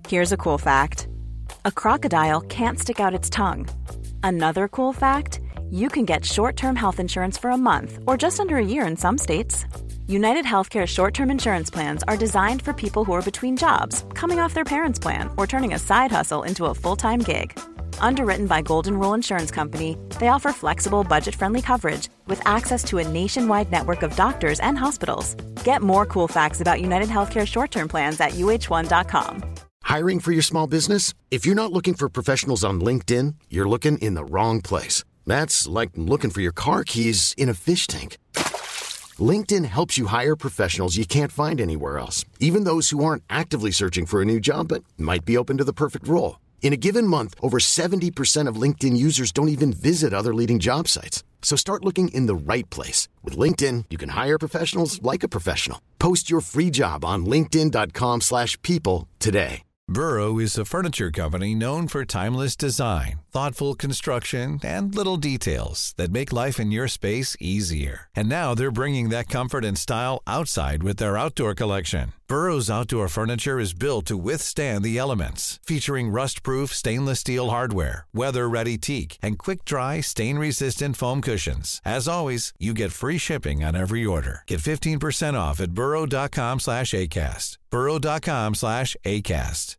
Here's a cool fact. A crocodile can't stick out its tongue. Another cool fact, you can get short-term health insurance for a month or just under a year in some states. United Healthcare short-term insurance plans are designed for people who are between jobs, coming off their parents' plan, or turning a side hustle into a full-time gig. Underwritten by Golden Rule Insurance Company, they offer flexible, budget-friendly coverage with access to a nationwide network of doctors and hospitals. Get more cool facts about United Healthcare short-term plans at uh1.com. Hiring for your small business? If you're not looking for professionals on LinkedIn, you're looking in the wrong place. That's like looking for your car keys in a fish tank. LinkedIn helps you hire professionals you can't find anywhere else, even those who aren't actively searching for a new job but might be open to the perfect role. In a given month, over 70% of LinkedIn users don't even visit other leading job sites. So start looking in the right place. With LinkedIn, you can hire professionals like a professional. Post your free job on linkedin.com/people today. Burrow is a furniture company known for timeless design, thoughtful construction, and little details that make life in your space easier. And now they're bringing that comfort and style outside with their outdoor collection. Burrow's outdoor furniture is built to withstand the elements, featuring rust-proof stainless steel hardware, weather-ready teak, and quick-dry, stain-resistant foam cushions. As always, you get free shipping on every order. Get 15% off at burrow.com/ACAST. burrow.com/ACAST.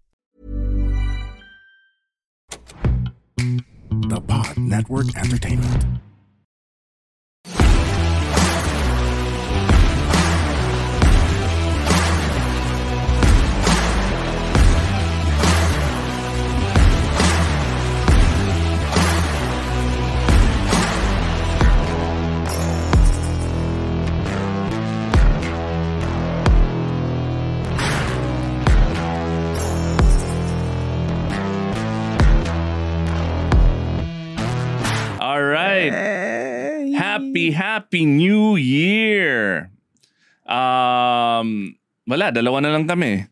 The Pod Network Entertainment. All right. Happy New Year. Wala, dalawa na lang kami.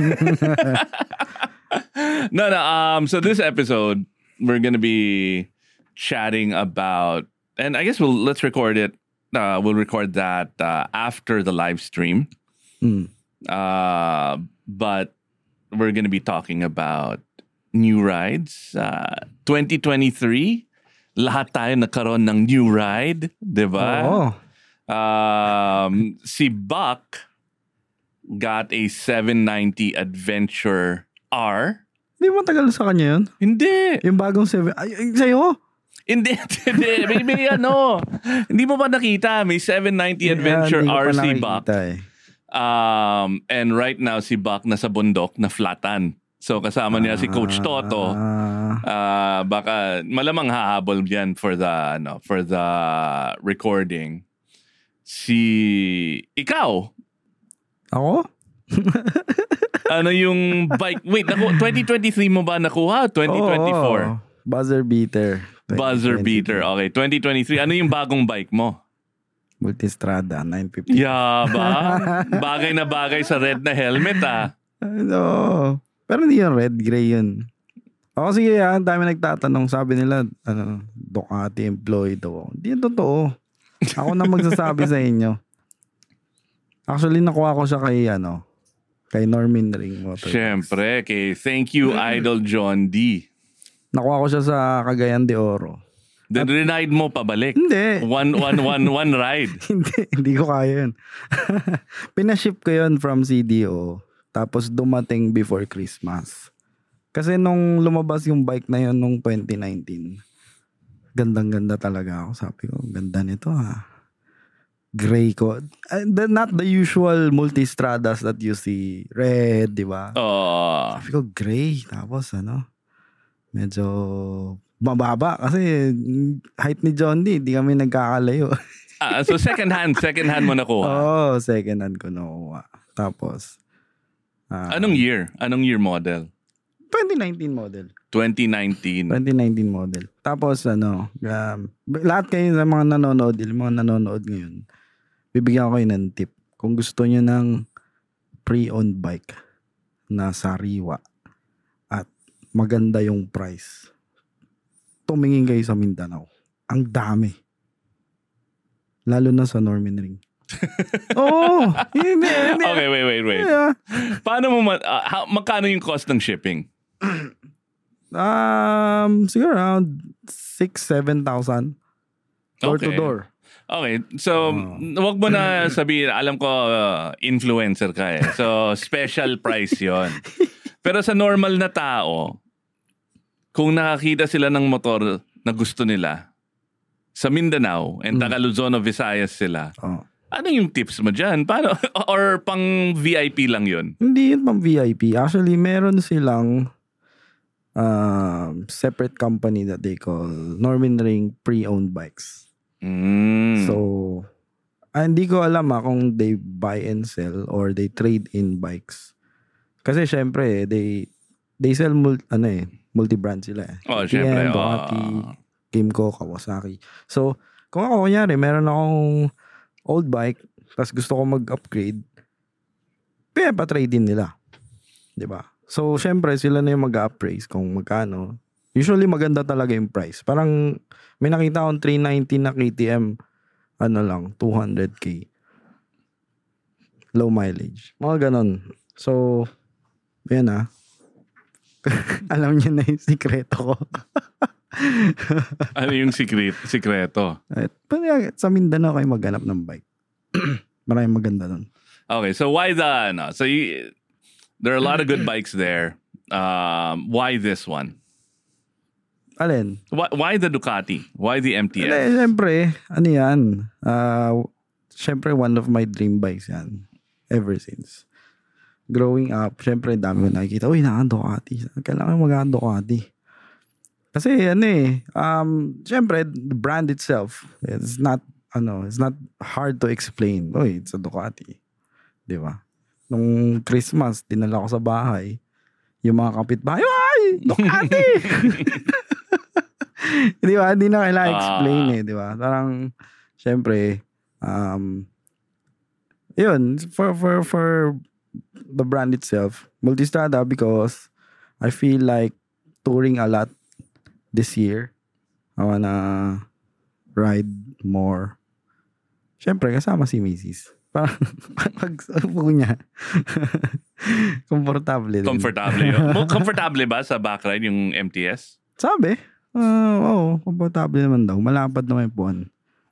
No. So this episode, we're gonna be chatting about, and I guess let's record it. We'll record that after the live stream. But we're gonna be talking about new rides. 2023. Lahat tayo nagkaroon ng new ride, di ba? Oo. Si Buck got a 790 Adventure R. Hindi mo tagal sa kanya yun? Hindi. Yung bagong 7... Ay, sa'yo? Hindi. May ano. Hindi mo ba nakita? May 790 Adventure R si Buck. And right now, si Buck nasa bundok na flatan. So kasama niya si Coach Toto. Baka malamang hahabol yan for the recording. Ikaw? Ako? Ano yung bike? Wait, 2023 mo ba nakuha? 2024? Buzzer beater. Buzzer beater. Okay, 2023. Ano yung bagong bike mo? Multistrada 950. Yeah, ba? Bagay na bagay sa red na helmet, ah. No. Pero hindi yun red, gray yun. Ako sige, ang dami nagtatanong. Sabi nila, Ducati employee daw. Hindi yun totoo. Ako na magsasabi sa inyo. Actually, nakuha ko siya kay Norman Ring Motor. Siyempre, thank you, Idol John D. Nakuha ko siya sa Cagayan de Oro. Then ride mo pabalik? Hindi. One ride? hindi ko kaya yun. Pinaship ko yun from CDO. Tapos dumating before Christmas. Kasi nung lumabas yung bike na yun nung 2019, gandang-ganda talaga ako. Sabi ko, ganda nito ha. Gray ko. Not the usual multistradas that you see. Red, di ba? Sabi ko, gray. Tapos medyo mababa. Kasi height ni John D, di kami nagkakalayo. So second hand mo nakuha? Oo, second hand ko nakuha. Tapos, anong year? Anong year model? 2019 model. 2019 model. Tapos lahat kayo sa mga nanonood ngayon, bibigyan ko kayo ng tip. Kung gusto niyo ng pre-owned bike na sariwa at maganda yung price, tumingin kayo sa Mindanao. Ang dami. Lalo na sa Norman Ring. Oo. Hindi. Okay, wait. Yeah. Paano mo, magkano yung cost ng shipping? Siguro around 6,000-7,000 door to door. Okay, so wag mo na sabihin, alam ko influencer ka eh. So special price 'yon. Pero sa normal na tao, kung nakakita sila ng motor na gusto nila sa Mindanao and taga Luzon o Visayas sila, ano yung tips mo dyan? Paano? Or pang VIP lang 'yon? Hindi yun pang VIP. Actually, meron silang separate company that they call Norman Ring Pre-Owned Bikes. So, hindi ko alam kung they buy and sell or they trade in bikes. Kasi syempre, they sell multi-brand sila eh. Oh, syempre. Ducati, Kymco, Kawasaki. So, kung ako kunyari, meron akong old bike, tapos gusto ko mag-upgrade, pa-trade in nila. Diba? So, syempre, sila na yung mag-appraise kung magkano. Usually, maganda talaga yung price. Parang, may nakita akong 390 na KTM, 200K. Low mileage. Mga ganon. So, yan alam niyo na yung sikreto ko. Ano yung sikreto? Sa Mindanao kayo maghanap ng bike. Maraming maganda nun. Okay, so why there are a lot of good bikes there. Why this one? Alin? Why the Ducati? Why the MTS? Siyempre, yan? Siyempre, one of my dream bikes yan. Ever since. Growing up, siyempre, dami ko nakikita, naka-Ducati. Kailangan mag-Ducati. Kasi, siyempre, the brand itself, it's not hard to explain. It's a Ducati. Di ba? Nung Christmas, dinala ko sa bahay, yung mga kapitbahay, Ducati! Di ba? Hindi na kailangan explain di ba? Parang, syempre, yun, for the brand itself, Multistrada, because I feel like touring a lot this year. I wanna ride more. Syempre, kasama si Mrs. Parang, pag-upo niya, komportable din. Komportable yun. Komportable ba sa backride yung MTS? Sabi. Komportable naman daw. Malapad naman yung puwan.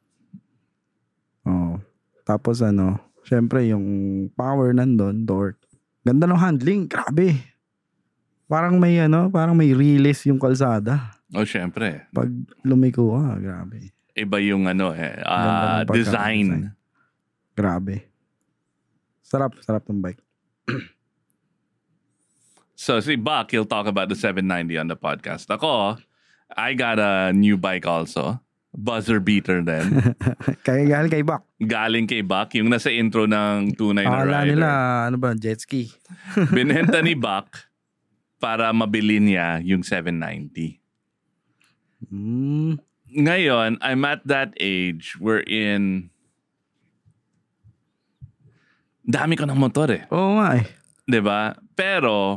Tapos syempre yung power nandun, torque. Ganda ng handling. Grabe. Parang may release yung kalsada. Syempre. Pag lumiko grabe. Iba yung design. Grabe. Sarap ng bike. So si Buck, he'll talk about the 790 on the podcast. Ako, I got a new bike also. Buzzer beater din. Galing kay Buck. Galing kay Buck. Yung nasa intro ng Tunay na Akala Rider. nila, jet ski. Binenta ni Buck para mabili niya yung 790. Ngayon, I'm at that age wherein dami ko ng motor eh. Oo nga eh. 'Di ba? Pero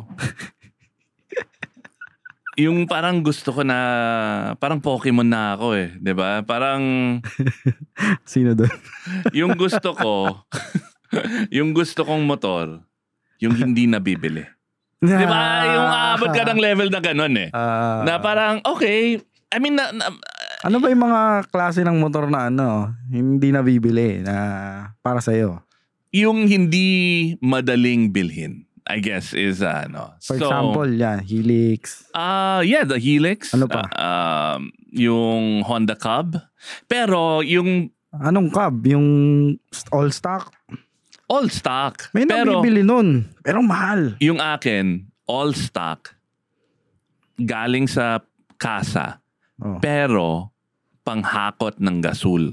yung parang gusto ko na parang Pokemon na ako eh, 'di ba? Parang sino doon? yung gusto ko yung gusto kong motor, yung hindi nabibili. 'Di ba? Yung aabot ka ng level na ganun eh. Na parang okay, I mean ano ba yung mga klase ng motor na hindi nabibili na para sa'yo? Yung hindi madaling bilhin, I guess, is For example, Helix. Yeah, the Helix. Ano pa? Yung Honda Cub. Pero yung... Anong Cub? Yung all stock? All stock. May nabibili nun. Pero mahal. Yung akin, all stock. Galing sa kasa. Pero panghakot ng gasol.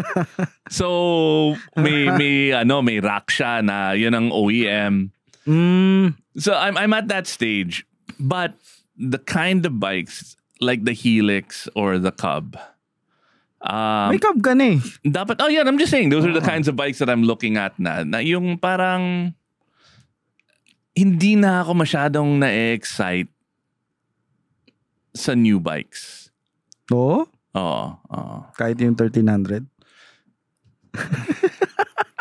So may rack siya na yun ang OEM. So I'm at that stage, but the kind of bikes like the Helix or the Cub, may Cub ka na eh. Dapat I'm just saying those are the kinds of bikes that I'm looking at na yung parang hindi na ako masyadong na-excite sa new bikes. Oo? Oo. Kahit yung 1300?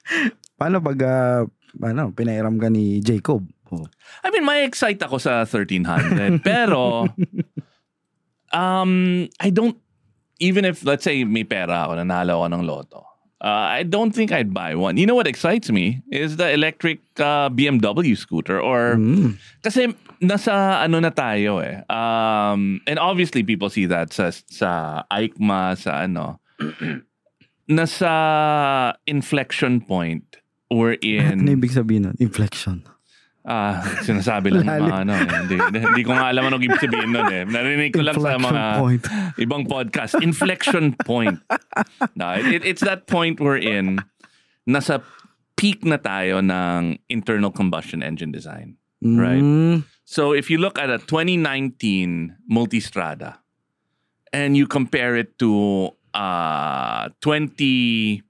Paano pag pinairam ka ni Jacob? Oh. I mean, may excite ako sa 1300. Pero, I don't, even if, let's say, may pera ako, nanalo ako ng loto, I don't think I'd buy one. You know what excites me is the electric BMW scooter. Or, kasi nasa ano na tayo eh. And obviously, people see that sa EICMA, sa ano. Nasa inflection point wherein... Ano ibig sabihin nun? Inflection. Sinasabi lang ng mga ano. Hindi ko nga alam anong ibig sabihin nun eh. Narinig ko lang sa mga ibang podcast. Inflection point. No, it's that point wherein nasa peak na tayo ng internal combustion engine design. Right? So if you look at a 2019 Multistrada and you compare it to 2010,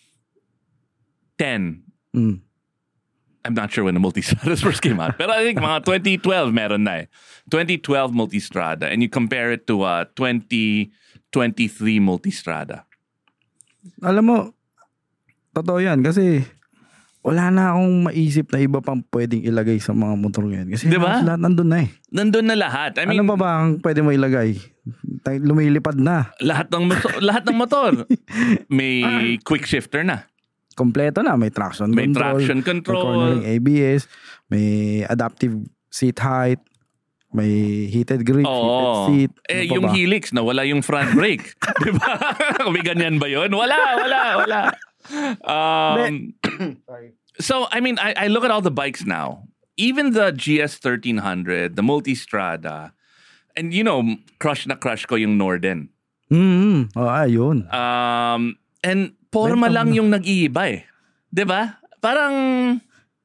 I'm not sure when the Multistradas first came out, but I think mga 2012 meron na eh. 2012 Multistrada, and you compare it to 2023 Multistrada. Alam mo, totoo yan kasi wala na akong maisip na iba pang pwedeng ilagay sa mga motor ngayon. Kasi diba? Lahat nandun na eh. Nandun na lahat. I mean, ano pa ba ang pwede mo ilagay? Lumilipad na. Lahat ng motor. May quick shifter na. Kompleto na. May traction may control. Traction control. May cornering ABS. May adaptive seat height. May heated grip, heated seat. Yung Helix, nawala yung front brake. Diba? May ganyan ba yun? Wala. So, I mean, I look at all the bikes now. Even the GS 1300, the Multistrada, and you know, crush ko yung Norden. Ayun. And forma lang yung nag-iiba eh. Diba? Parang...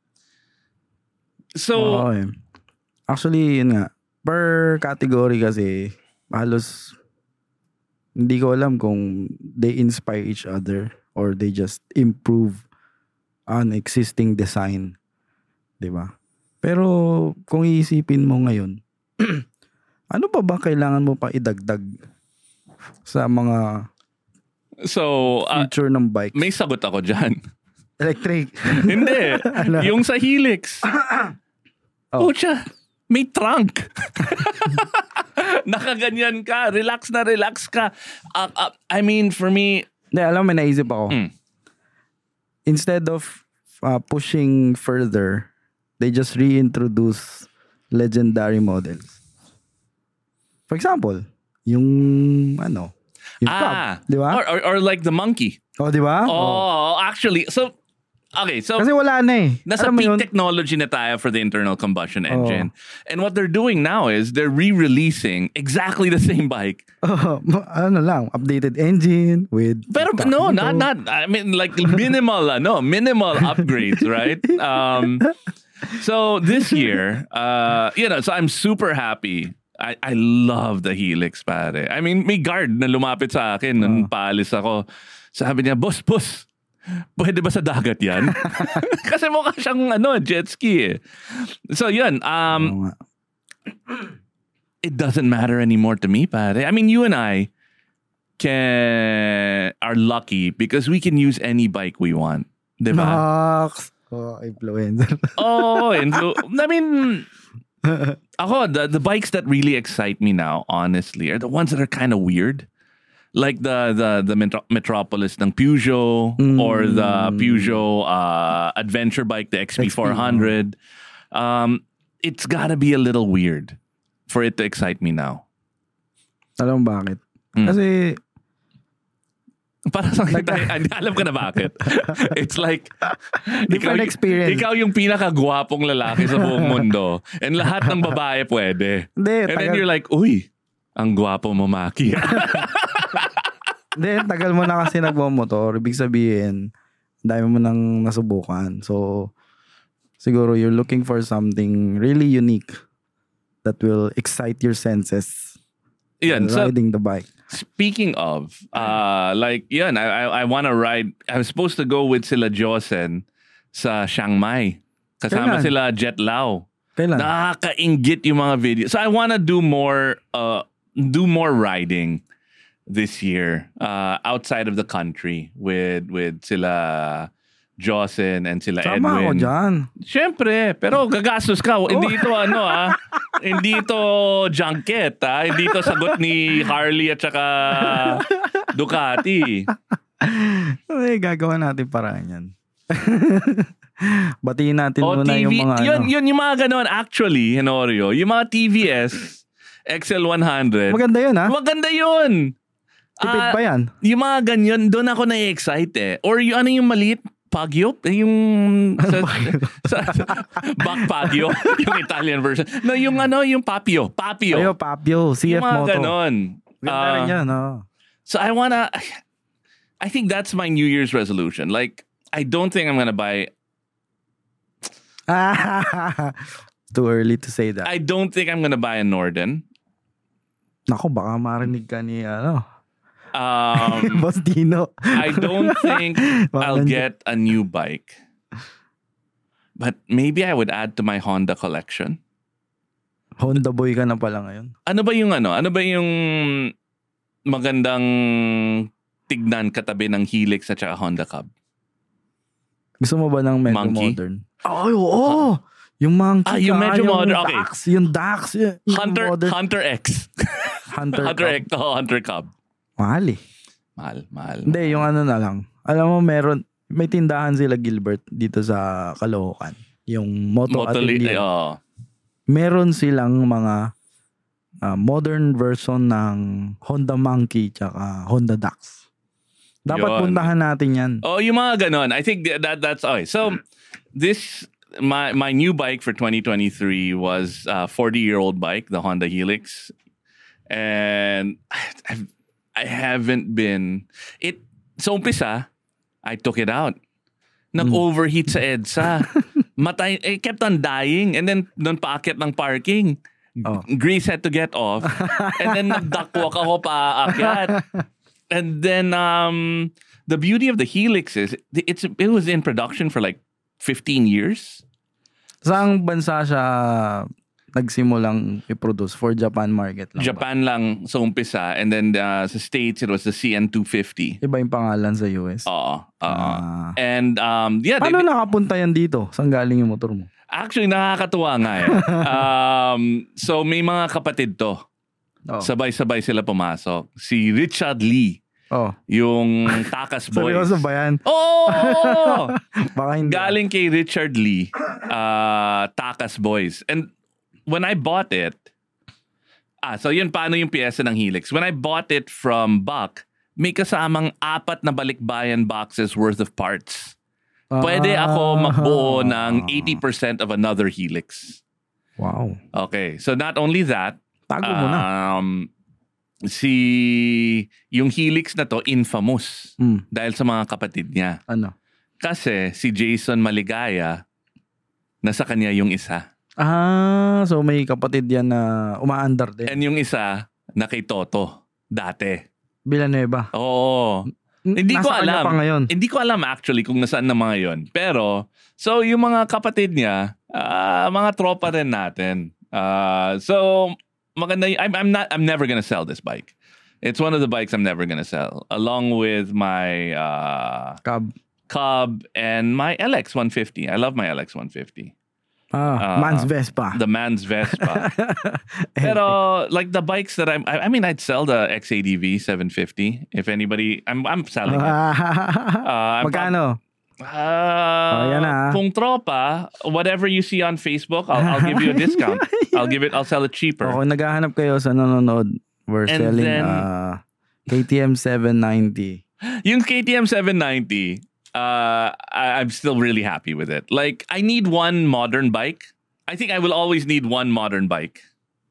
So... Actually, yun nga. Per category kasi, halos hindi ko alam kung they inspire each other or they just improve on existing design. Diba? Pero kung iisipin mo ngayon, ano pa ba kailangan mo pa idagdag sa mga feature ng bike? May sagot ako dyan. Electric. Hindi. Yung sa Helix. Pucha, may trunk. Nakaganyan ka. Relax ka. I mean, for me... Hindi, alam mo, may naisip ako. Instead of pushing further, they just reintroduce legendary models. For example, yung Cub, di ba? Or like the Monkey. Oh, di ba? Actually, so kasi wala na eh. Nasa peak technology na tayo for the internal combustion engine. And what they're doing now is they're re-releasing exactly the same bike. Updated engine with... Pero no, not I mean like minimal upgrades, right? So this year, so I'm super happy. I love the Helix, pare. I mean, may guard na lumapit sa akin nung paalis ako. Sabi niya, boss, pwede ba sa dagat yan? Kasi mukha siyang jet ski eh. So yun, it doesn't matter anymore to me, pare. I mean, you and I are lucky because we can use any bike we want. Diba? Influencer. And so, I mean... the bikes that really excite me now, honestly, are the ones that are kind of weird. Like the Metropolis ng Peugeot or the Peugeot adventure bike, the XP400. It's gotta be a little weird for it to excite me now. Alam mo bakit? Kasi para sa alam ko na bakit. It's like different experience. Ikaw yung pinakagwapong lalaki sa buong mundo and lahat ng babae pwede. And then you're like, uy, ang gwapo mo, Maki. Then, tagal mo na kasi nagmamotor. Ibig sabihin, dami mo nang nasubukan. So, siguro you're looking for something really unique that will excite your senses. Riding the bike. Speaking of, I want to ride. I was supposed to go with sila Josen sa Chiang Mai. Kasama sila Jet Lao. Kailan? Nakakaingit yung mga videos. So I want to do more riding this year outside of the country with sila Jocelyn and sila Tama ako Edwin. dyan. Siyempre, pero gagastos ka. Hindi ito hindi ito junket Hindi ito sagot ni Harley at saka Ducati. Ay, gagawa natin paraan yan. Batiin natin muna TV, yung mga yun, yung mga ganon. Actually, Henorio, yung mga TVS XL100. Maganda yun, ha? Maganda yun. Tipid pa yan. Yung mga ganyan, doon ako na-excite Or yung ano yung maliit? Pagyo? Yung back Pagyo. Yung Italian version. No, yung yung Papio. Ayo, Papio. CF yung mga Moto. ganon. Ganda rin yan, So I think that's my New Year's resolution. Like, I don't think I'm gonna buy... Too early to say that. I don't think I'm gonna buy a Norden. Nako, baka marinig ka ni Um, Boss Dino. I don't think I'll get a new bike. But maybe I would add to my Honda collection. Honda boy ka na pala ngayon. Ano ba yung Ano ba yung magandang tignan katabi ng Helix at saka Honda Cub? Gusto mo ba ng medyo Monkey? modern? Oh, oo. Yung Monkey yung medyo modern. Okay. Dax, yung Dax. Yung Hunter X. Hunter X. Hunter Cub. Mahal Mahal. Hindi, yung na lang. Alam mo, may tindahan sila Gilbert dito sa Caloocan. Yung Moto Atelier. Meron silang mga modern version ng Honda Monkey tsaka Honda Dax. Dapat puntahan natin yan. Oh, yung mga ganon. I think that's okay. So, my new bike for 2023 was a 40-year-old bike, the Honda Helix. And I haven't been... So umpisa, I took it out. Nag-overheat sa EDSA. It kept on dying. And then, doon paakit ng parking. Grease had to get off. And then, nag-duckwalk ako paakyat. And then, the beauty of the Helix is, it was in production for like 15 years. Saang bansa siya nagsimulang i-produce? For Japan market lang Japan lang sa umpisa. And then sa States, it was the CN250. Iba yung pangalan sa US? Oo. And paano nakapunta yan dito? Saan galing yung motor mo? Actually, nakakatuwa nga So may mga kapatid to. Sabay-sabay sila pumasok. Si Richard Lee. Yung Takas Boys. Seryoso ba yan? Oo! Baka hindi. Galing kay Richard Lee, Takas Boys. And when I bought it, so yun, paano yung piyesa ng Helix? When I bought it from Buck, may kasamang 4 na balikbayan boxes worth of parts. Pwede ako magbuo ng 80% of another Helix. Wow. Okay, so not only that, tago mo na. Yung Helix na to, infamous. Dahil sa mga kapatid niya. Ano? Kasi si Jason Maligaya, nasa kanya yung isa. So may kapatid yan na umaandar din. And yung isa, na kay Toto, dati. Villanueva. Oo. Hindi ko alam. Pa ngayon. Hindi ko alam actually kung nasaan na mga yon. Pero, so yung mga kapatid niya, mga tropa rin natin. So, maganda I'm never gonna sell this bike. It's one of the bikes I'm never gonna sell. Along with my Cub and my LX150. I love my LX150. Man's Vespa. The man's Vespa. Pero like the bikes that I mean, I'd sell the XADV 750 if anybody. I'm selling it. Magkano? Yan na. Kung tropa, whatever you see on Facebook, I'll give you a discount. I'll sell it cheaper. Kung naghahanap kayo sa nanonood, we're selling KTM 790. Yung KTM 790. I'm still really happy with it. Like, I need one modern bike. I think I will always need one modern bike.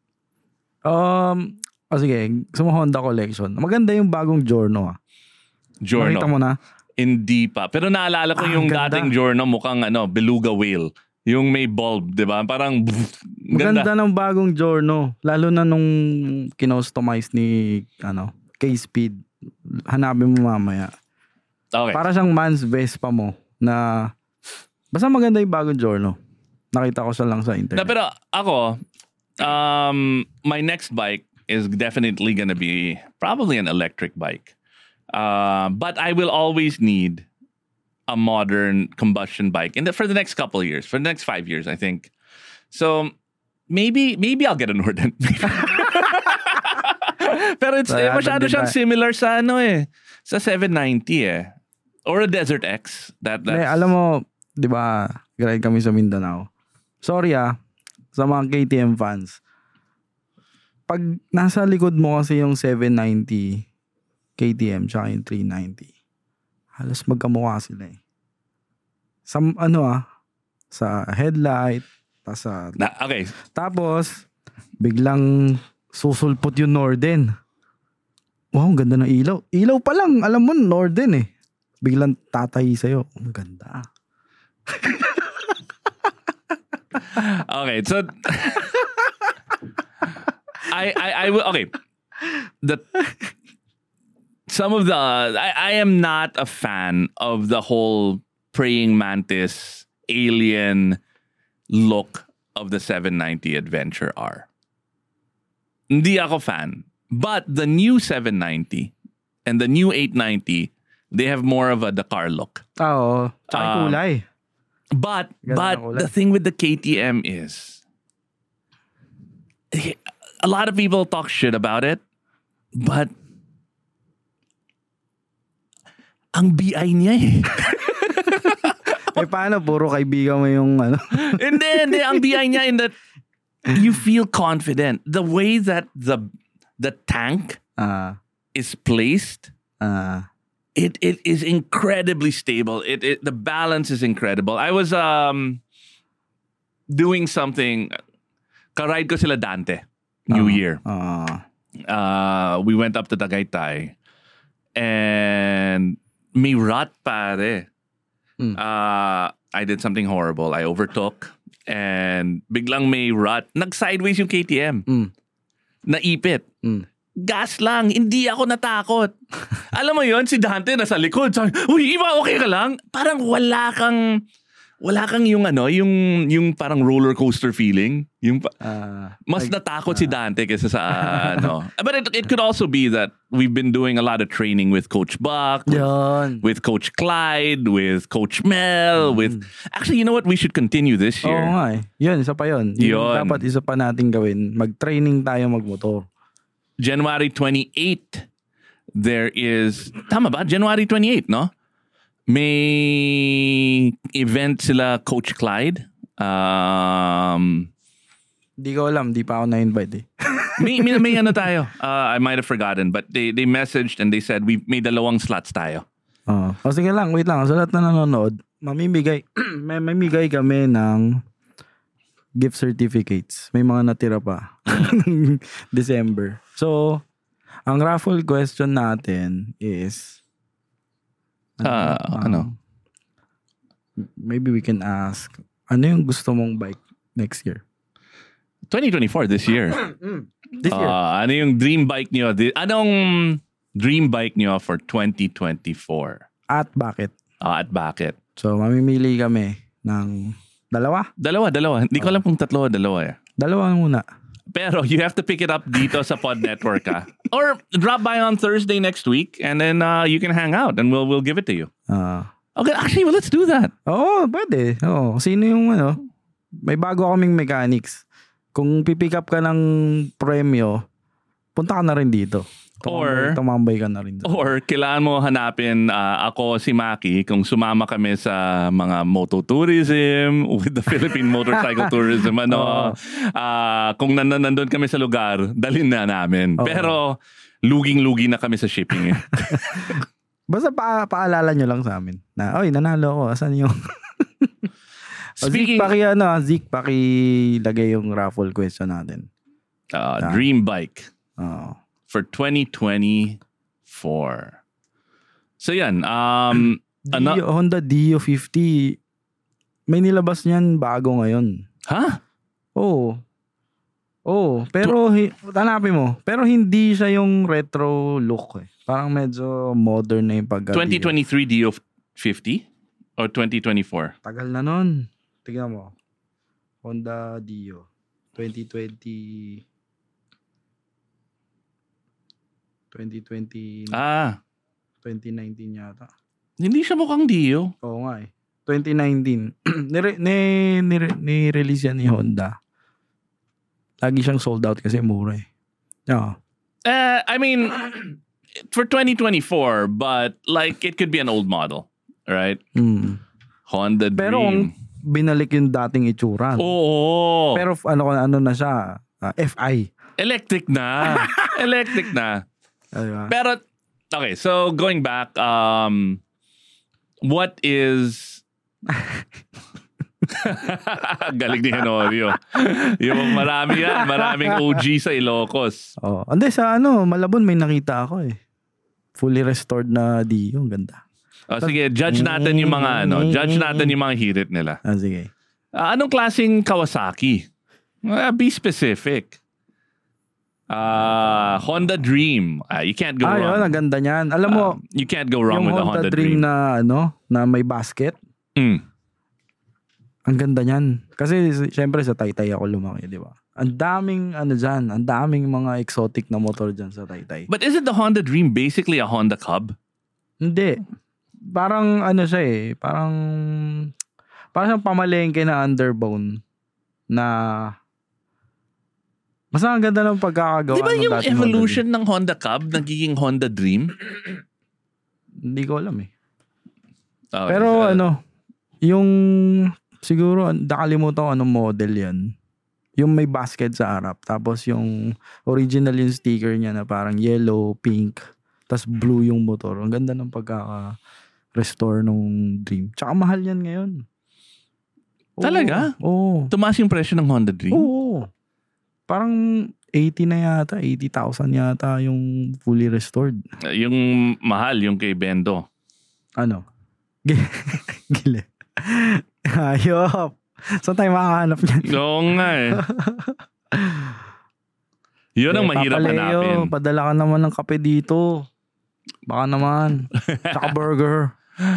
Sige, sa Honda collection. Maganda yung bagong Giorno. Giorno. Nakita mo na? Hindi pa. Pero naalala ko yung dating Giorno mukhang beluga whale. Yung may bulb, di ba? Parang ganda ng bagong Giorno. Lalo na nung kinostomize ni K-Speed. Hanapin mo mamaya. Okay. Para siyang man's Vespa mo na basta maganda yung bagong Giorno. Nakita ko siya lang sa internet. Pero ako, my next bike is definitely gonna be probably an electric bike. But I will always need a modern combustion bike for the next couple of years, for the next 5 years, I think. So maybe I'll get a Norden. Pero it's masyado siyang similar sa sa 790 or a Desert X. That's... alam mo, di ba, ride kami sa Mindanao. Sorry sa mga KTM fans. Pag nasa likod mo kasi yung 790 KTM tsaka yung 390, halos magkamukha sila eh. Sa headlight, okay. Tapos, biglang susulpot yung Norden. Wow, ang ganda ng ilaw. Ilaw pa lang, alam mo, Norden eh. Biglang tatahi sa'yo. Ang ganda. Okay, so I will, okay. I am not a fan of the whole praying mantis alien look of the 790 Adventure R. Hindi ako fan. But the new 790 and the new 890, they have more of a Dakar look. Oo. Tsaka kulay. But the thing with the KTM is, a lot of people talk shit about it, but ang BI niya eh. Paano? Puro kaibigan mo yung Hindi. Ang BI niya in that you feel confident. The way that the tank is placed, it is incredibly stable. The balance is incredible. I was doing something. Karide ko sila Dante. New Year. We went up to Tagaytay. And may rut pare. I did something horrible. I overtook. And biglang may rut. Nag-sideways yung KTM. Naipit. Gas lang. Hindi ako natakot. Alam mo yon, si Dante nasa likod. Sabi, uy, iba, okay ka lang? Parang wala kang yung parang roller coaster feeling. Yung mas natakot si Dante kaysa sa But it could also be that we've been doing a lot of training with Coach Buck, with Coach Clyde, with Coach Mel, with... Actually, you know what? We should continue this year. Oo nga eh. Yun, isa pa yun. Dapat isa pa natin gawin. Mag-training tayo magmotor. January 28, there is... Tama ba? January 28, no? May event sila Coach Clyde. Di ko alam. Di pa ako na-invite eh. may ano tayo. I might have forgotten. But they messaged and they said, may 2 slots tayo. Sige lang. Wait lang. Sa lahat na nanonood, mamimigay kami ng gift certificates. May mga natira pa. December. So, ang raffle question natin is... Maybe we can ask, ano yung gusto mong bike next year? 2024, this year. This year. Ano yung dream bike niyo? Anong dream bike niyo for 2024? At bakit? At bakit? So, mamimili kami ng dalawa. Hindi ko alam kung 3 o 2 eh. Dalawa muna. Pero you have to pick it up dito sa Pod Network or drop by on Thursday next week and then you can hang out and we'll give it to you. Okay, actually, well, let's do that. Pwede. Sino yung may bago kaming mechanics. Kung pipick up ka ng premyo, punta ka na rin dito. Tumambay ka na rin. Or kailangan mo hanapin ako, si Maki, kung sumama kami sa mga mototourism with the Philippine Motorcycle Tourism. Kung nandun kami sa lugar, dalhin na namin. Pero luging-lugi na kami sa shipping eh. Basta paalala nyo lang sa amin na, oy, nanalo ako. Asan yung... Zeke, pakilagay yung raffle question natin. Dream bike. For 2024. So yan. Honda Dio 50. May nilabas niyan bago ngayon. Ha? Oo. Pero hanapin mo. Pero hindi siya yung retro look eh. Parang medyo modern na yung pagka. 2023 Dio 50? Or 2024? Tagal na nun. Tignan mo. Honda Dio. 2020... 2019 yata. Hindi siya mukhang Dio. Oo nga eh. 2019. Ni-release yan ni Honda. Lagi siyang sold out kasi mura eh. Oo. I mean, for 2024, but like it could be an old model, right? Honda Dream. Pero binalik yung dating itsura. Oo. Pero ano na siya, FI. Electric na. Electric na. Diba? Pero, okay, so going back, what is... Galing ni Henorio. Yung maraming OG sa Ilocos. Oh, hindi sa Malabon may nakita ako eh. Fully restored na Dio, ganda. Sige, judge natin yung mga hirit nila. Sige. Anong klaseng Kawasaki? Be specific. Honda Dream. You can't go wrong. Yun, ang ganda niyan. Alam mo, you can't go wrong with the Honda Dream. na may basket. Ang ganda niyan. Kasi syempre sa Taytay ako lumaki, di ba? Ang daming dyan, ang daming mga exotic na motor dyan sa Taytay. But isn't the Honda Dream basically a Honda Cub? Hindi. Parang siya eh, parang siyang pamalengke na underbone na basta ang ganda ng pagkakagawa. Di ba yung evolution ng Honda Cub nagiging Honda Dream? Hindi ko alam eh. Okay, pero yung siguro nakalimutan ko anong model yan. Yung may basket sa harap. Tapos yung original yung sticker niya na parang yellow, pink, tas blue yung motor. Ang ganda ng pagkaka-restore nung Dream. Tsaka mahal yan ngayon. Talaga? Oo. Tumaas yung presyo ng Honda Dream? Oo. Parang 80 na yata, 80,000 yata yung fully restored. Yung mahal, yung kay Bendo. Ano? Gila. Ayop. Saan tayo makakahanap niyan? Oo nga eh. Yun ang mahirap hanapin. Padala ka naman ng kape dito. Baka naman. Tsaka burger.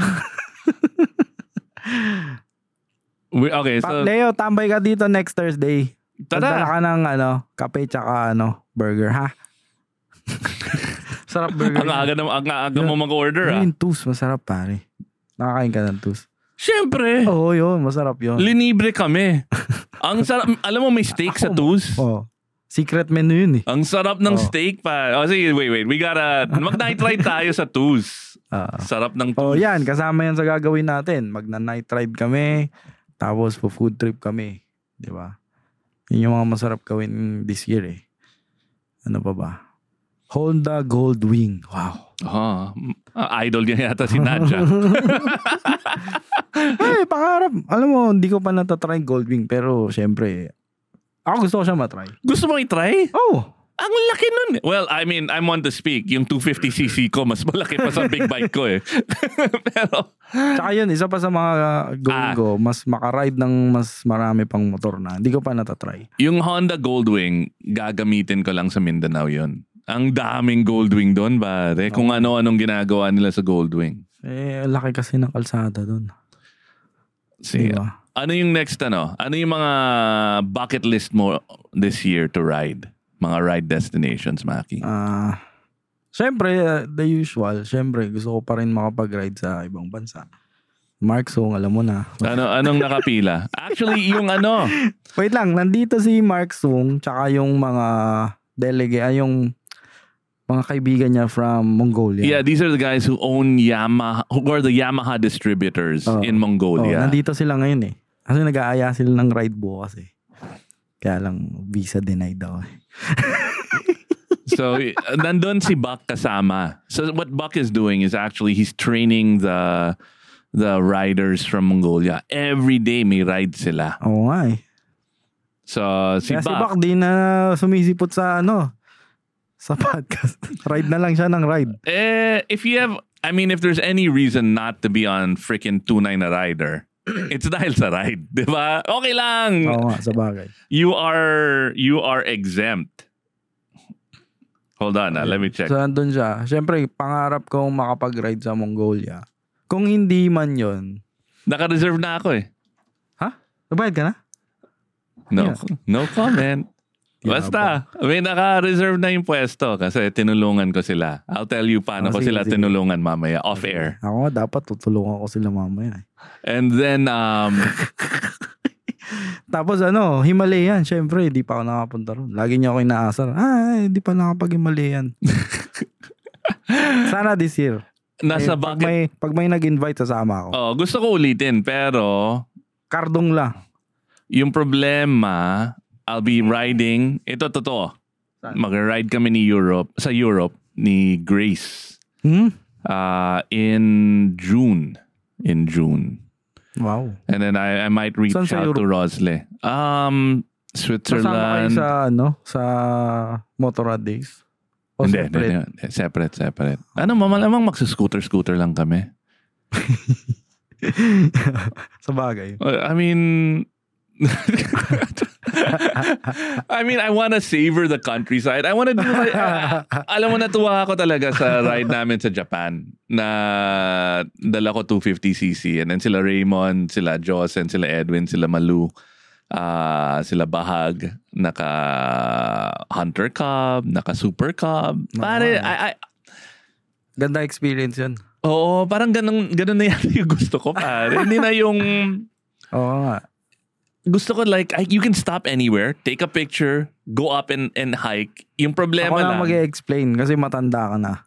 Okay, so... Leo, tambay ka dito next Thursday. Tara. Padala ka ng kape tsaka burger, ha? Sarap burger. Ang aga mo mag-order, Yung toast, masarap pare. Nakakain ka ng toast. Siyempre. Oo, yun. Masarap yun. Linibre kami. Ang sarap. Alam mo may steak sa toast? Oo. Secret menu yun eh. Ang sarap ng steak pa. Sige, wait. We gotta... Mag-night ride tayo sa toast. Sarap ng toast. Yan. Kasama yan sa gagawin natin. Magna-night ride kami. Tapos food trip kami. Di ba? Yun yung mga masarap gawin this year eh. Ano pa ba? Honda Goldwing. Wow. Idol niya yata si Nadja. Ay, pangarap. Alam mo, hindi ko pa natatry Goldwing. Pero syempre, ako gusto ko siya matry. Gusto mo i-try? Oh. Ang laki nun. Well, I mean, I'm on to speak. Yung 250cc ko, mas malaki pa sa big bike ko eh. Pero... Tsaka yun, isa pa sa mga goal ko, mas makaride ng mas marami pang motor na. Hindi ko pa natatry. Yung Honda Goldwing, gagamitin ko lang sa Mindanao yun. Ang daming Goldwing doon, pare. Kung ano-anong ginagawa nila sa Goldwing. Laki kasi ng kalsada doon. Diba? Ano yung next Ano yung mga bucket list mo this year to ride? Mga ride destinations, Maki? Siyempre, the usual. Siyempre, gusto ko pa rin makapag-ride sa ibang bansa. Mark Sung, alam mo na. Anong nakapila? Actually, yung Wait lang, nandito si Mark Sung, tsaka yung mga yung mga kaibigan niya from Mongolia. Yeah, these are the guys who own Yamaha, who are the Yamaha distributors in Mongolia. Nandito sila ngayon eh. Kasi nag-aaya sila ng ride bukas eh. Kaya lang, visa denied daw eh. So, nandun si Buck kasama. So, what Buck is doing is actually he's training the riders from Mongolia. Every day may ride sila. Oo nga eh. So, si Buck di na sumisipot sa sa podcast. Ride na lang siya ng ride. If there's any reason not to be on freaking tunay na rider, it's dahil sa ride. Diba? Okay lang. Oo nga, sa bagay. You are exempt. Hold on, let me check. So, nandun siya. Siyempre, pangarap kong makapag-ride sa Mongolia. Kung hindi man yon, naka-reserve na ako eh. Ha? Nabayad ka na? No comment. Basta, may naka-reserve na yung pwesto kasi tinulungan ko sila. I'll tell you paano ko sila tinulungan mamaya, off-air. Ako nga, dapat tutulungan ko sila mamaya. And then, tapos Himalayan, syempre, hindi pa ako nakapunta ron. Lagi niya ako inaasar. Hindi pa nakapag-Himalayan. Sana this year. Nasa bucket. Pag may nag-invite, sasama ako. Gusto ko ulitin, pero Kardong lang. yung problema, I'll be riding, ito totoo. Mag-ride kami sa Europe ni Grace. In June. Wow. And then I might reach out to Rosle. Switzerland. Kasama kayo sa Motorrad Days? O Hindi. Separate. Malamang magsa-scooter lang kami. Sa bagay. I mean, I want to savor the countryside. I want to do alam mo, natuwa ako talaga sa ride namin sa Japan na dala ko 250cc and then sila Raymond, sila Joss, and sila Edwin, sila Malu, sila Bahag, naka Hunter Cub, naka Super Cub. Pare, ganda experience yun. Oo, parang ganun na yan yung gusto ko, pare. Hindi na yung oo nga. Gusto ko like, you can stop anywhere, take a picture, go up and hike. Yung problema ako lang. Ako na mag-explain kasi matanda ka na.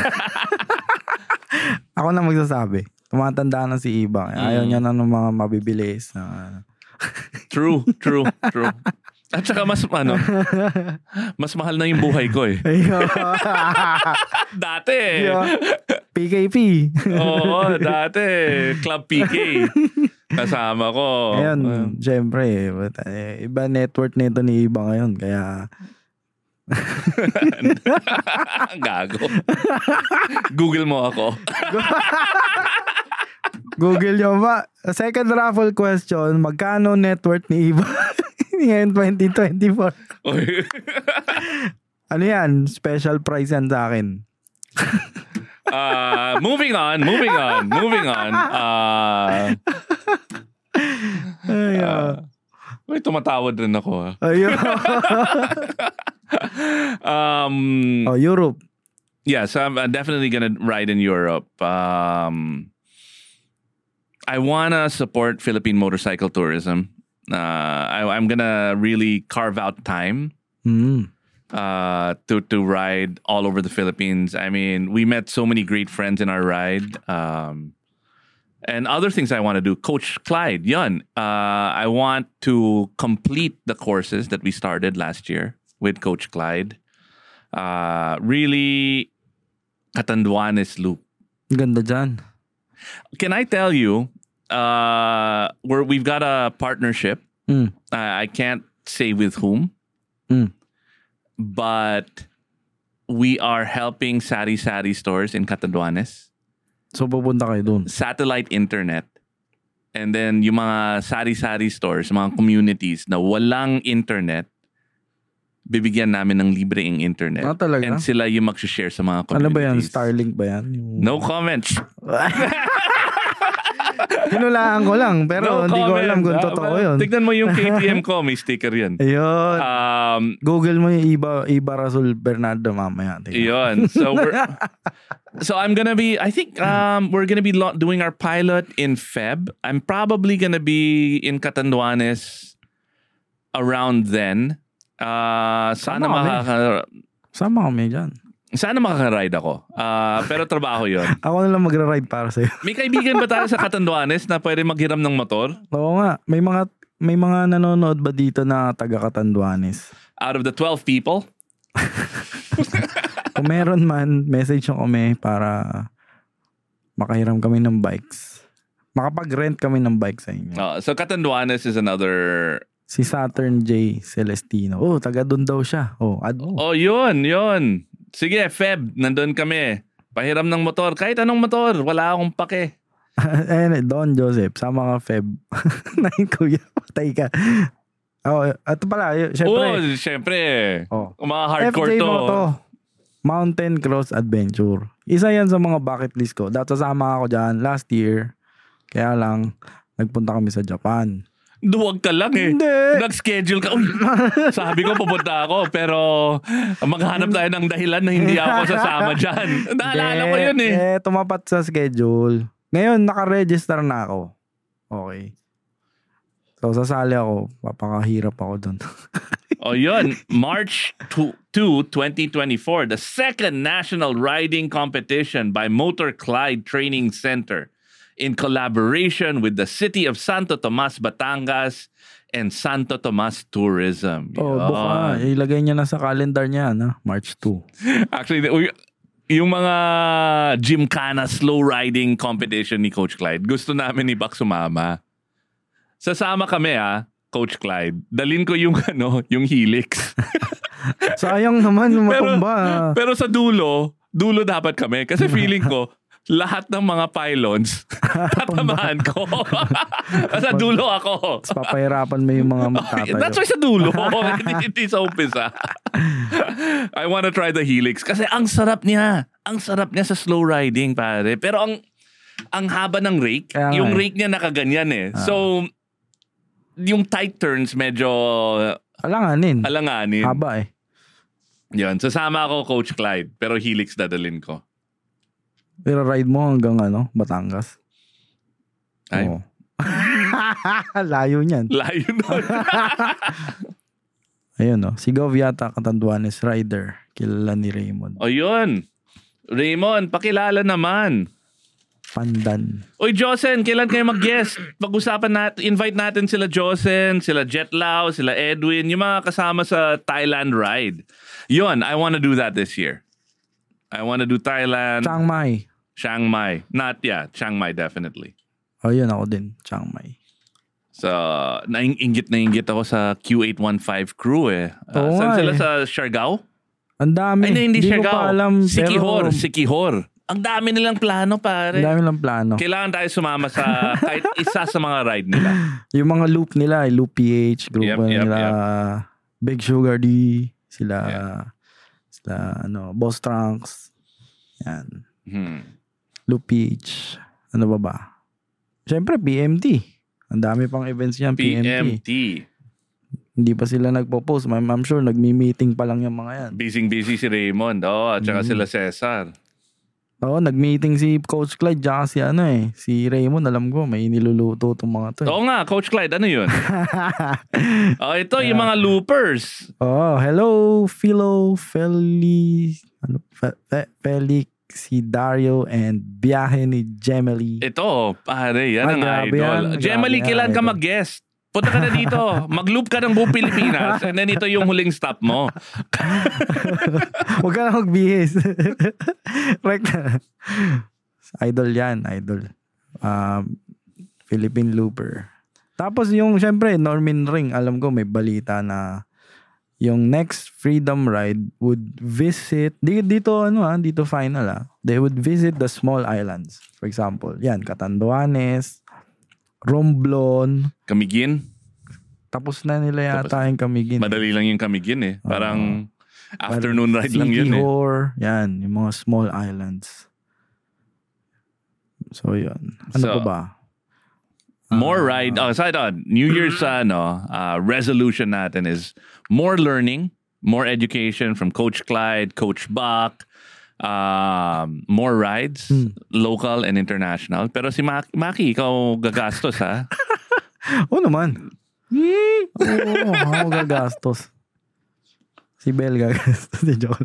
Ako na magsasabi. Tumatanda na si Iba. Ayaw niya na ng mga mabibilis. True. At saka mas mahal na yung buhay ko eh. Dati PKP. Oo, dati Club PK. Kasama ko. Ayun, syempre. Iba net worth nito ni Iba ngayon. Kaya gago. Google mo ako. Google nyo ba? Second raffle question, magkano net worth ni Iba ngayon 2024? Ano yan? Special prize yan sa akin. Moving on. May tumatawad rin ako. Ayun. Europe. Yeah, so I'm definitely gonna ride in Europe. I wanna support Philippine motorcycle tourism. I'm gonna really carve out time to ride all over the Philippines. I mean, we met so many great friends in our ride. And other things I want to do. Coach Clyde, yun. I want to complete the courses that we started last year with Coach Clyde. Really, Catanduanes Loop. Ganda dyan. Can I tell you, we've got a partnership. I can't say with whom. But we are helping Sari stores in Catanduanes. So pupunta kayo dun? Satellite internet. And then yung mga Sari stores, mga communities na walang internet, bibigyan namin ng libreng internet. Talaga? And sila yung mag-share sa mga communities. Ano ba yan? Starlink ba yan? No comments. Hinulaan ko lang, pero hindi ko alam kung totoo yun. Tignan mo yung KTM ko, may sticker yan. Ayun. Google mo yung Iba Rasul Bernardo mamaya. Ayun. So I'm gonna be, I think we're gonna be doing our pilot in Feb. I'm probably gonna be in Catanduanes around then. Sana kami dyan. Sana makaka-ride ako. Pero trabaho yun. Ako na lang magra-ride para sa'yo. May kaibigan ba tayo sa Catanduanes na pwede maghiram ng motor? Oo nga. May mga nanonood ba dito na taga Catanduanes? Out of the 12 people? Kung meron man, message nyo kami para makahiram kami ng bikes. Makapag-rent kami ng bike sa inyo. So Catanduanes is another... Si Saturn J. Celestino. Taga doon daw siya. Yun. Sige, Feb, nandun kami. Pahiram ng motor. Kahit anong motor, wala akong pake. Don Joseph, sama ka Feb. Nahin kuya, patay ka. Ito pala, syempre. Mga hardcore FJ to. Moto, Mountain Cross Adventure. Isa yan sa mga bucket list ko. Dahil sasama ako dyan last year. Kaya lang, nagpunta kami sa Japan. Duwag ka lang eh. Hindi. Nag-schedule ka. Uy, sabi ko pupunta ako pero maghanap tayo ng dahilan na hindi ako sasama dyan. Naalala ko yun eh. Tumapat sa schedule. Ngayon, naka-register na ako. Okay. So, sasali ako. Papakahirap ako dun. Yun. March 2, 2024, the second national riding competition by Motor Clyde Training Center in collaboration with the City of Santo Tomas, Batangas and Santo Tomas Tourism. Buka. Ilagay niya na sa calendar niya, March 2. Actually, yung mga gymkhana slow riding competition ni Coach Clyde, gusto namin ni Bak sumama. Sasama kami Coach Clyde. Dalin ko yung yung Helix. Sayang naman yung matumba. Pero sa dulo dapat kami. Kasi feeling ko, lahat ng mga pylons, tatamaan ko. Sa dulo ako. Tapos papahirapan mo yung mga magtatayo. That's why sa dulo. Hindi sa umpisa. I wanna try the Helix. Kasi ang sarap niya. Ang sarap niya sa slow riding, pare. Pero ang haba ng rake, yung rake niya nakaganyan eh. So, yung tight turns medyo alanganin. Haba eh. Yun. Sasama ako, Coach Clyde. Pero Helix dadalin ko. Pero ride mo hanggang Batangas. Ay. Layo niyan. Layo nun. Ayun si Goviata Catanduanes rider. Kilala ni Raymond. Yun. Raymond, pakilala naman. Pandan. Oy, Josen, kailan kayo mag-guest? Pag-usapan natin, invite natin sila Josen, sila Jetlao, sila Edwin, yung mga kasama sa Thailand ride. Yun, I wanna do that this year. I wanna do Thailand. Chiang Mai. Chiang Mai definitely. Yun ako din, Chiang Mai. So, nainggit ako sa Q815 crew eh. Saan sila sa Siargao? Ang dami. Ay, hindi Siargao. Ko pa alam. Sikihor. Ang dami nilang plano, pare. Ang dami nilang plano. Kailangan tayo sumama sa kahit isa sa mga ride nila. Yung mga loop nila, Loop PH, grupo nila, Big Sugar D, sila Boss Trunks. Yan. Loop PH. Ano ba? Siyempre, PMT. Ang dami pang events yan, PMT. Hindi pa sila nagpo-post. I'm sure nagmi-meeting pa lang yung mga yan. Busy si Raymond. At saka sila Cesar. Nag-meeting si Coach Clyde tsaka si Raymond. Alam ko, may niluluto itong mga to. Oo nga, Coach Clyde. Ano yun? Ito, yung mga loopers. Hello, Felix, si Dario, and biyahe ni Gemely. Ito, pare, yan ang idol. Gemely, kailan ka mag-guest? Punta ka na dito. Mag-loop ka ng buong Pilipinas. And then ito yung huling stop mo. Huwag ka na magbihis. Idol yan, idol. Philippine Looper. Tapos yung, syempre, Norman Ring, alam ko may balita na yung next Freedom Ride would visit, dito final they would visit the small islands. For example, Catanduanes, Romblon. Camiguin? Tapos na nila yata yung Camiguin. Madali lang yung Camiguin eh. Parang afternoon ride lang yun eh. Yan, yung mga small islands. So yun. Ano pa ba? More ride. New Year's resolution natin is more learning, more education from Coach Clyde, Coach Bak, more rides, local and international. Pero si Maki, ikaw gagastos ha? Oo naman. Ako gagastos. Si Bel gagastos.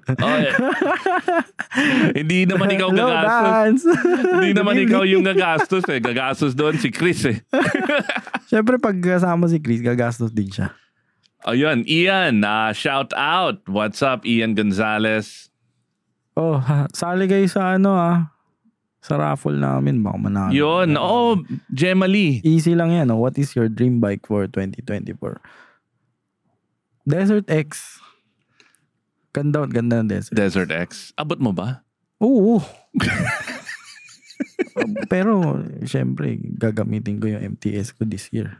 Hindi naman ikaw gagastos. Hindi naman ikaw yung gagastos eh. Gagastos doon si Chris eh. Siyempre pag kasama si Chris, gagastos din siya. Ayun, Ian, shout out. What's up, Ian Gonzalez? Sali kayo sa sa raffle namin. Baka manalo. Yun, Gemely. Easy lang yan. What is your dream bike for 2024? Desert X. Ganda ng Desert. Desert X. Abot mo ba? Oo. Pero, syempre, gagamitin ko yung MTS ko this year.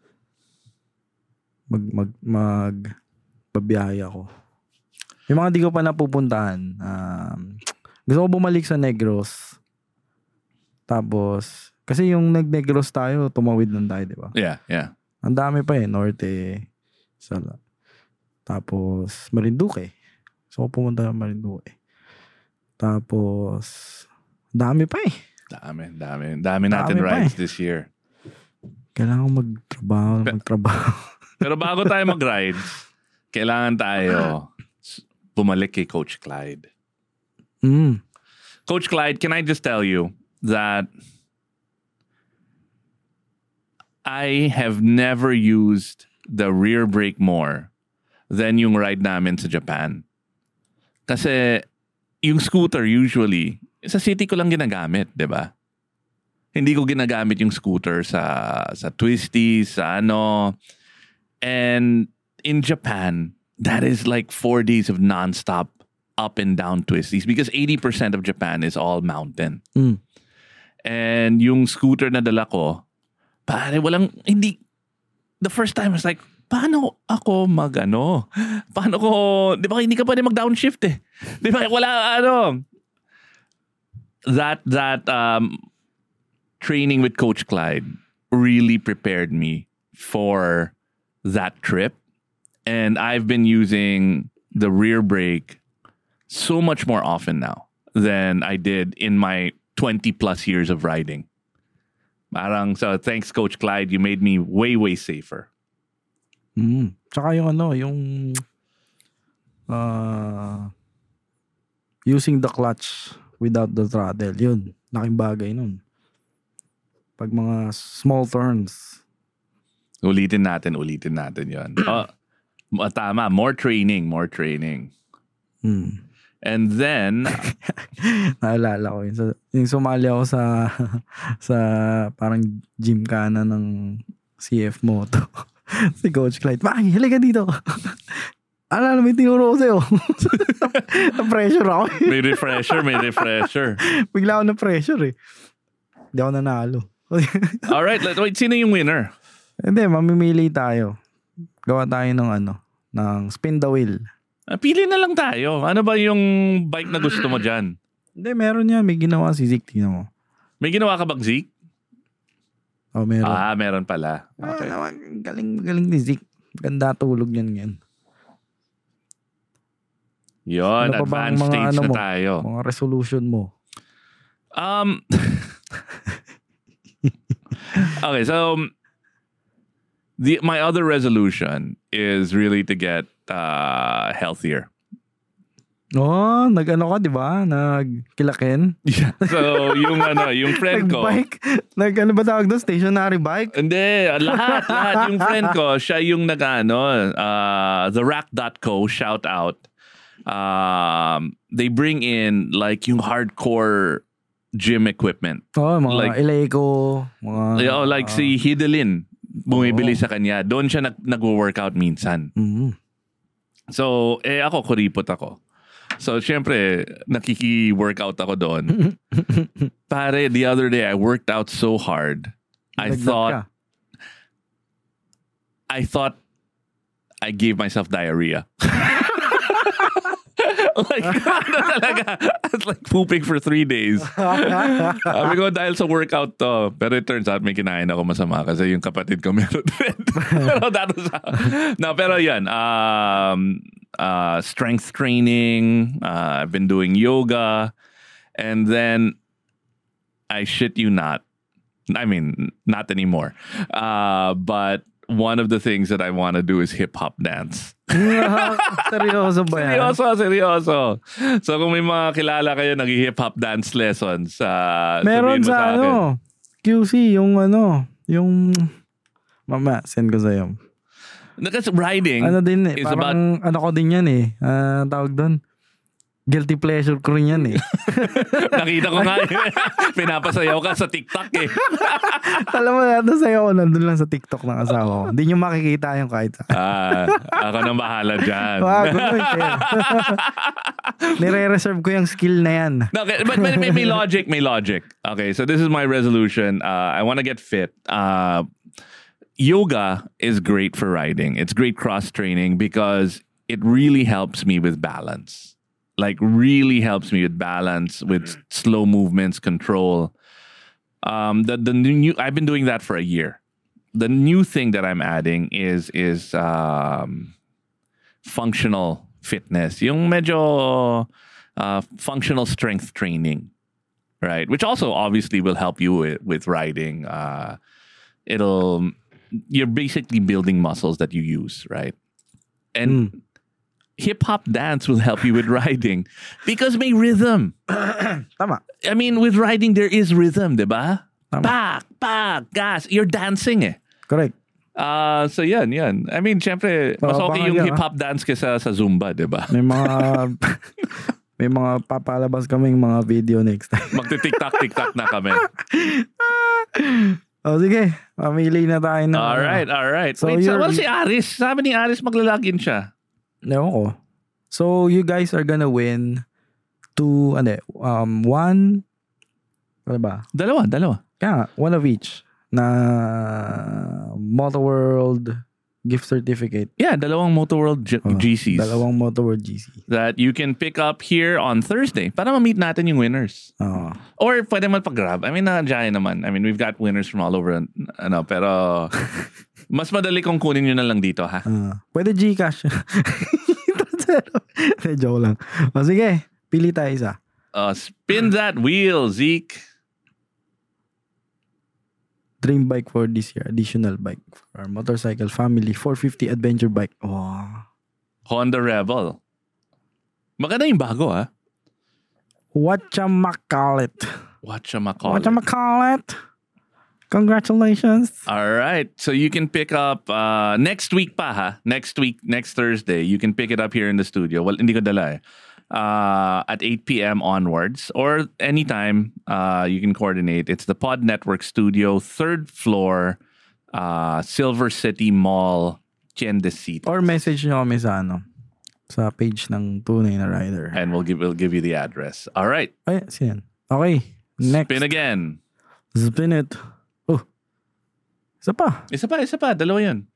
Magbabiyahe ako. Yung mga di ko pa napupuntahan, gusto ko bumalik sa Negros. Tapos, kasi yung nag-Negros tayo, tumawid nun tayo, di ba? Yeah. Ang dami pa Norte, tapos Marinduque. So, pumunta ng Marinduque. Tapos, dami pa Dami natin rides this year. Kailangan magtrabaho. Pero bago tayo mag-rides, kailangan tayo bumalik kay Coach Clyde. Coach Clyde, can I just tell you that I have never used the rear brake more than yung ride namin sa Japan. Kasi yung scooter usually, sa city ko lang ginagamit, di ba? Hindi ko ginagamit yung scooter sa twisties, sa ano. And in Japan, that is like 4 days of nonstop up and down twisties because 80% of Japan is all mountain. And yung scooter na dala ko, pare, the first time I was like, paano ako Paano ko, di ba hindi ka pwede mag-downshift eh. Di ba, That training with Coach Clyde really prepared me for that trip. And I've been using the rear brake so much more often now than I did in my 20 plus years of riding. So thanks Coach Clyde, you made me way, way safer. Tsaka using the clutch without the throttle, yun, laking bagay nun. Pag mga small turns. Ulitin natin yun. Tama, more training. And then, naalala ko yun. Yung sumali ako sa parang gymkhana ng CF Moto. Si Coach Clyde, Maki, halika dito. Alala, may tinuro ko sa'yo. Na-pressure ako. May refresher. Bigla ako na-pressure eh. Hindi ako nanalo. Alright, wait, sino yung winner? Hindi, mamimili tayo. Gawa tayo ng spin the wheel. Pili na lang tayo. Ano ba yung bike na gusto mo dyan? Hindi, meron yan. May ginawa si Zeke. Tingnan mo. May ginawa ka ba, Zeke? Oh, meron. Meron pala. Okay. Galing ni Zeke. Ganda tulog yan. Yon, ano advanced stage na tayo. Mga resolution mo. Okay, so my other resolution is really to get healthier. Oh, nag-ano ka, di ba? Nag-kilakin? Yeah. So, yung friend ko. Nag-bike? Nag-ano ba tawag doon? Stationary bike? Hindi, lahat. Yung friend ko, siya yung TheRack.co, shout out. They bring in like yung hardcore gym equipment. Oh, mga like, Eleiko. Like si Hidalin, bumibili sa kanya. Doon siya nag-workout minsan. Mm-hmm. So, ako, kuripot ako. So, syempre, nakiki-workout ako doon. Pare, the other day, I worked out so hard. I thought I gave myself diarrhea. Like, talaga. I was like pooping for 3 days. Sabi ko, dahil sa workout to. Pero it turns out, may kinain ako masama kasi yung kapatid ko meron din. Pero yan. Strength training. I've been doing yoga. And then, I shit you not. I mean, not anymore. But one of the things that I want to do is hip-hop dance. Seryoso ba yan? Seryoso. So kung may mga kilala kayo nag-hip-hop dance lessons, meron sa QC, yung mama, send ko sa'yo. Kasi riding din is parang, about... ko din yan eh. Tawag doon. Guilty pleasure ko rin yan eh. Nakita ko nga pinapasayaw ka sa TikTok eh. Alam mo, nasayaw ko nandun lang sa TikTok ng asawa ko. Hindi nyo makikita yung kahit ako nang bahala dyan. Nire-reserve ko yung skill na yan. Okay, but may logic. Okay, so this is my resolution. I want to get fit. Yoga is great for riding. It's great cross training because it really helps me with balance. Like really helps me with balance, with slow movements, control. I've been doing that for a year. the new thing that I'm adding is functional fitness. Yung medyo functional strength training, right? Which also obviously will help you with riding. You're basically building muscles that you use, right? And hip-hop dance will help you with riding because may rhythm. Tama. I mean, with riding, there is rhythm, diba? Pak, gas. You're dancing eh. Correct. So yan. I mean, syempre, mas okay yung baka hip-hop dance kesa sa Zumba, diba? May mga papalabas kaming mga video next time. Magti-tiktak na kami. Sige. Mamili na tayo na. Alright. So Wait, si Aris. Sabi ni Aris maglalagin siya. Ewan ko. So, you guys are gonna win one, ano ba? Dalawa. Kaya, one of each na Moto World gift certificate. Yeah, dalawang Moto World GCs. Dalawang Moto World GC. That you can pick up here on Thursday para ma-meet natin yung winners. Or pwede man pag-grab. I mean, nandiyan naman. I mean, we've got winners from all over. Pero mas madali kung kunin nyo na lang dito, ha? Pwede Gcash. Joke lang. Sige, pili tayo isa. Spin that wheel, Zeke. Dream bike for this year. Additional bike for our motorcycle family. 450 adventure bike. Honda Rebel. Maganda yung bago, ha? Whatchamacallit. Congratulations. All right. So you can pick up next week pa, ha? Next Thursday, you can pick it up here in the studio. Well, hindi ko dala eh. At 8 p.m. onwards or anytime you can coordinate. It's the Pod Network Studio, 3rd floor, Silver City Mall, Tiendecito. Or message nyo kami sa page ng Tunay na Rider. And we'll give you the address. All right. Ay, siyan. Okay. Next. Spin again. Spin it. Isa pa. Dalawa yan.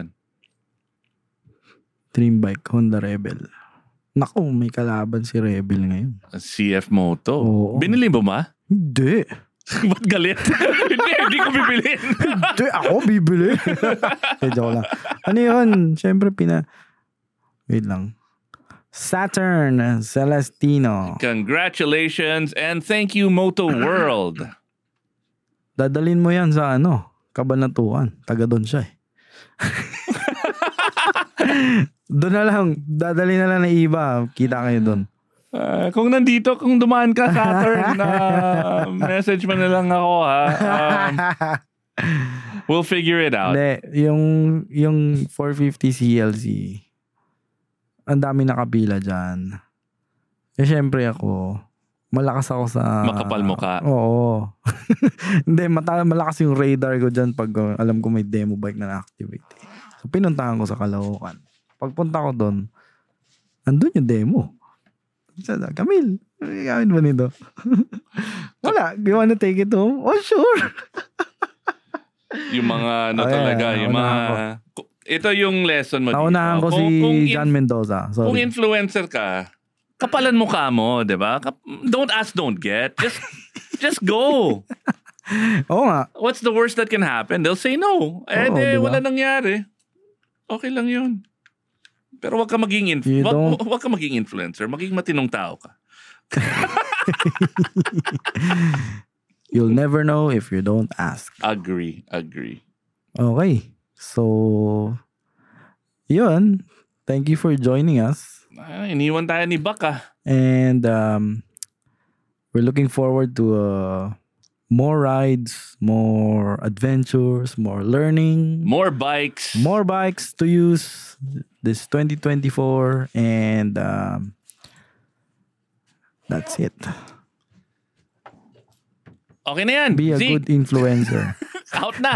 Dream bike, Honda Rebel. Naku, may kalaban si Rebel ngayon. CF Moto. Oo. Binili mo ba? Hindi. Ba't galit? Hindi ko bibilin. Hindi, ako bibili. Joke lang. Ano yun? Siyempre, wait lang. Saturn Celestino. Congratulations and thank you, Moto World. Dadalin mo yan sa Kabanatuan. Taga doon siya eh. Doon na lang. Dadalhin na lang na iba. Kita kayo doon. Kung dumaan ka, Saturn, message mo na lang ako, ha? We'll figure it out. Hindi. Yung 450 CLC, ang dami nakapila dyan. Siyempre ako, malakas ako sa... Makapal mukha. Oo. Hindi, malakas yung radar ko dyan pag alam ko may demo bike na activity. So, pinuntahan ko sa Caloocan. Pagpunta ko doon, andun yung demo. Camille, gamit mo nito? Wala. You wanna take it home? Oh, sure. Yung mga talaga. Yung mga... Ito yung lesson mo dito. Naunahan ko si John Mendoza. Sorry. Kung influencer ka, kapalan mukha mo, di ba? Don't ask, don't get. Just go. Oo nga. What's the worst that can happen? They'll say no. Diba? Wala nangyari. Okay lang yun. Pero wag ka maging influencer. Maging matinong tao ka. You'll never know if you don't ask. Agree. Okay. So, yun. Thank you for joining us. Iniwan tayo ni Baka. And we're looking forward to more rides, more adventures, more learning. More bikes. More bikes to use this 2024. And that's it. Okay na yan. Be a good influencer. Out na.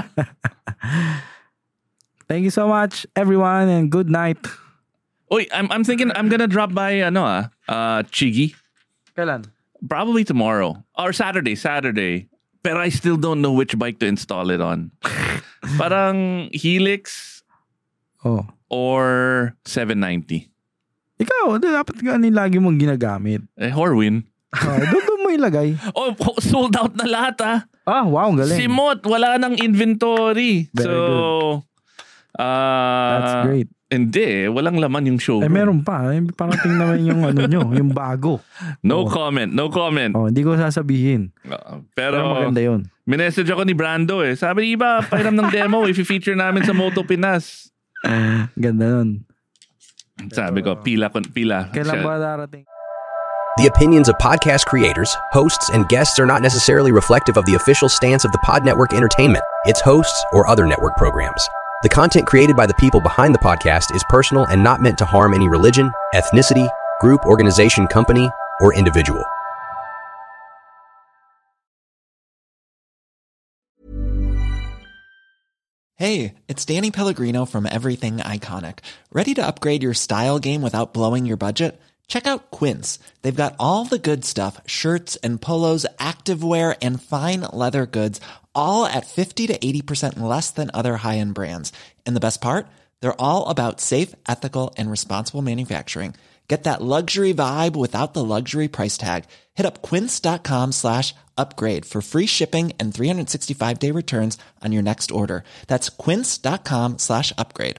Thank you so much, everyone, and good night. Uy, I'm thinking I'm gonna drop by Chigi. Kailan? Probably tomorrow or Saturday. Pero I still don't know which bike to install it on. Parang Helix or 790. Ikaw, dapat ka lagi mong ginagamit. Horwin. Doon mo mo ilagay? Oh, sold out na lahat Wow, galing. Si Mot, wala nang inventory. Very good. That's great. Hindi, walang laman yung showroom. Meron pa. Parating naman yung nyo, yung bago. No comment. Hindi ko sasabihin. Pero maganda yun. Minessage ako ni Brando Sabi niya, iba, pahiram ng demo, i-feature namin sa Moto Pinas. Ganda nun. Sabi ko, pila. Kailan ba darating? The opinions of podcast creators, hosts, and guests are not necessarily reflective of the official stance of the Pod Network Entertainment, its hosts, or other network programs. The content created by the people behind the podcast is personal and not meant to harm any religion, ethnicity, group, organization, company, or individual. Hey, it's Danny Pellegrino from Everything Iconic. Ready to upgrade your style game without blowing your budget? Check out Quince. They've got all the good stuff, shirts and polos, activewear, and fine leather goods, all at 50 to 80% less than other high-end brands. And the best part? They're all about safe, ethical, and responsible manufacturing. Get that luxury vibe without the luxury price tag. Hit up quince.com/upgrade for free shipping and 365-day returns on your next order. That's quince.com/upgrade.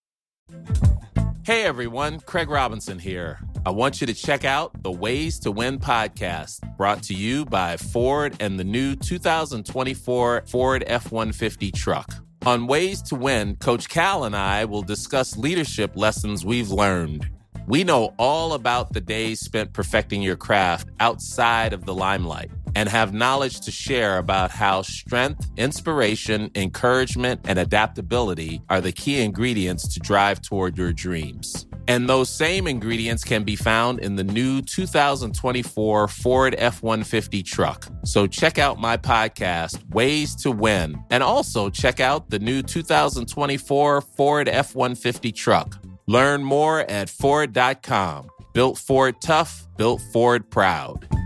Hey everyone, Craig Robinson here. I want you to check out the Ways to Win podcast, brought to you by Ford and the new 2024 Ford F-150 truck. On Ways to Win, Coach Cal and I will discuss leadership lessons we've learned. We know all about the days spent perfecting your craft outside of the limelight and have knowledge to share about how strength, inspiration, encouragement, and adaptability are the key ingredients to drive toward your dreams. And those same ingredients can be found in the new 2024 Ford F-150 truck. So check out my podcast, Ways to Win, and also check out the new 2024 Ford F-150 truck. Learn more at Ford.com. Built Ford tough, built Ford proud.